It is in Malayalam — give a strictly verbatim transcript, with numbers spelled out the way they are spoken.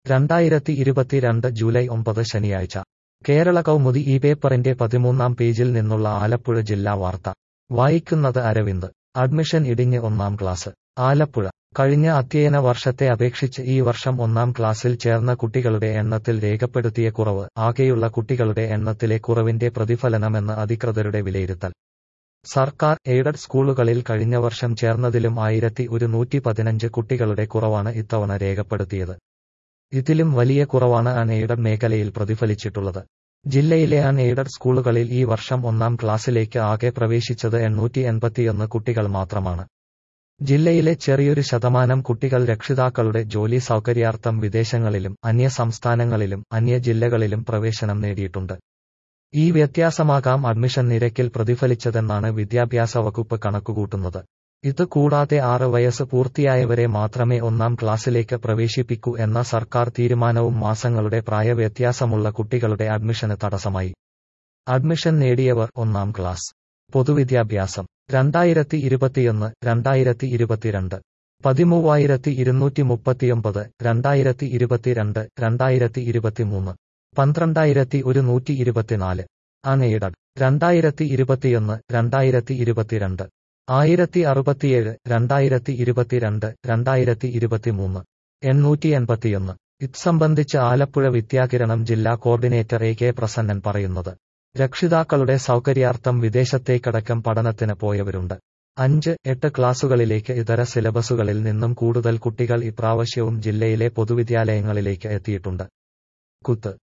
രണ്ടായിരത്തി ഇരുപത്തിരണ്ട് ജൂലൈ ഒമ്പത് ശനിയാഴ്ച കേരള കൗമുദി ഈ പേപ്പറിന്റെ പതിമൂന്നാം പേജിൽ നിന്നുള്ള ആലപ്പുഴ ജില്ലാ വാർത്ത വായിക്കുന്നത് അരവിന്ദ്. അഡ്മിഷൻ ഇടിഞ്ഞ് ഒന്നാം ക്ലാസ്. ആലപ്പുഴ. കഴിഞ്ഞ അധ്യയന വർഷത്തെ അപേക്ഷിച്ച് ഈ വർഷം ഒന്നാം ക്ലാസ്സിൽ ചേർന്ന കുട്ടികളുടെ എണ്ണത്തിൽ രേഖപ്പെടുത്തിയ കുറവ് ആകെയുള്ള കുട്ടികളുടെ എണ്ണത്തിലെ കുറവിന്റെ പ്രതിഫലനമെന്ന് അധികൃതരുടെ വിലയിരുത്തൽ. സർക്കാർ എയ്ഡഡ് സ്കൂളുകളിൽ കഴിഞ്ഞ വർഷം ചേർന്നതിലും ആയിരത്തി ഒരുന്നൂറ്റി പതിനഞ്ച് കുട്ടികളുടെ കുറവാണ് ഇത്തവണ രേഖപ്പെടുത്തിയത്. ഇതിലും വലിയ കുറവാണ് അൺ എയ്ഡഡ് മേഖലയിൽ പ്രതിഫലിച്ചിട്ടുള്ളത്. ജില്ലയിലെ അൺ എയ്ഡഡ് സ്കൂളുകളിൽ ഈ വർഷം ഒന്നാം ക്ലാസ്സിലേക്ക് ആകെ പ്രവേശിച്ചത് എണ്ണൂറ്റി എൺപത്തിയൊന്ന് കുട്ടികൾ മാത്രമാണ്. ജില്ലയിലെ ചെറിയൊരു ശതമാനം കുട്ടികൾ രക്ഷിതാക്കളുടെ ജോലി സൗകര്യാർത്ഥം വിദേശങ്ങളിലും അന്യ സംസ്ഥാനങ്ങളിലും അന്യ ജില്ലകളിലും പ്രവേശനം നേടിയിട്ടുണ്ട്. ഈ വ്യത്യാസമാകാം അഡ്മിഷൻ നിരക്കിൽ പ്രതിഫലിച്ചതെന്നാണ് വിദ്യാഭ്യാസ വകുപ്പ് കണക്കുകൂട്ടുന്നത്. ഇത് കൂടാതെ ആറ് വയസ്സ് പൂർത്തിയായവരെ മാത്രമേ ഒന്നാം ക്ലാസ്സിലേക്ക് പ്രവേശിപ്പിക്കൂ എന്ന സർക്കാർ തീരുമാനവും മാസങ്ങളുടെ പ്രായവ്യത്യാസമുള്ള കുട്ടികളുടെ അഡ്മിഷന് തടസ്സമായി. അഡ്മിഷൻ നേടിയവർ ഒന്നാം ക്ലാസ്. പൊതുവിദ്യാഭ്യാസം. രണ്ടായിരത്തി ഇരുപത്തിയൊന്ന് രണ്ടായിരത്തി ഇരുപത്തിരണ്ട് പതിമൂവായിരത്തി ഇരുന്നൂറ്റി മുപ്പത്തിയൊമ്പത് രണ്ടായിരത്തി ഇരുപത്തിരണ്ട് രണ്ടായിരത്തി ഇരുപത്തിമൂന്ന് പന്ത്രണ്ടായിരത്തി ഒരുന്നൂറ്റി ഇരുപത്തിനാല്. Unaided. രണ്ടായിരത്തി ഇരുപത്തിയൊന്ന് രണ്ടായിരത്തി ഇരുപത്തിരണ്ട് ആയിരത്തി അറുപത്തിയേഴ് രണ്ടായിരത്തി ഇരുപത്തിരണ്ട് രണ്ടായിരത്തി ഇരുപത്തിമൂന്ന് എണ്ണൂറ്റി എൺപത്തിയൊന്ന്. ഇത് സംബന്ധിച്ച് ആലപ്പുഴ വിദ്യാകിരണം ജില്ലാ കോർഡിനേറ്റർ എ കെ പ്രസന്നൻ പറയുന്നത്. രക്ഷിതാക്കളുടെ സൗകര്യാർത്ഥം വിദേശത്തേക്കടക്കം പഠനത്തിന് പോയവരുണ്ട്. അഞ്ച് എട്ട് ക്ലാസുകളിലേക്ക് ഇതര സിലബസുകളിൽ നിന്നും കൂടുതൽ കുട്ടികൾ ഇപ്രാവശ്യവും ജില്ലയിലെ പൊതുവിദ്യാലയങ്ങളിലേക്ക് എത്തിയിട്ടുണ്ട്. കുത്ത്.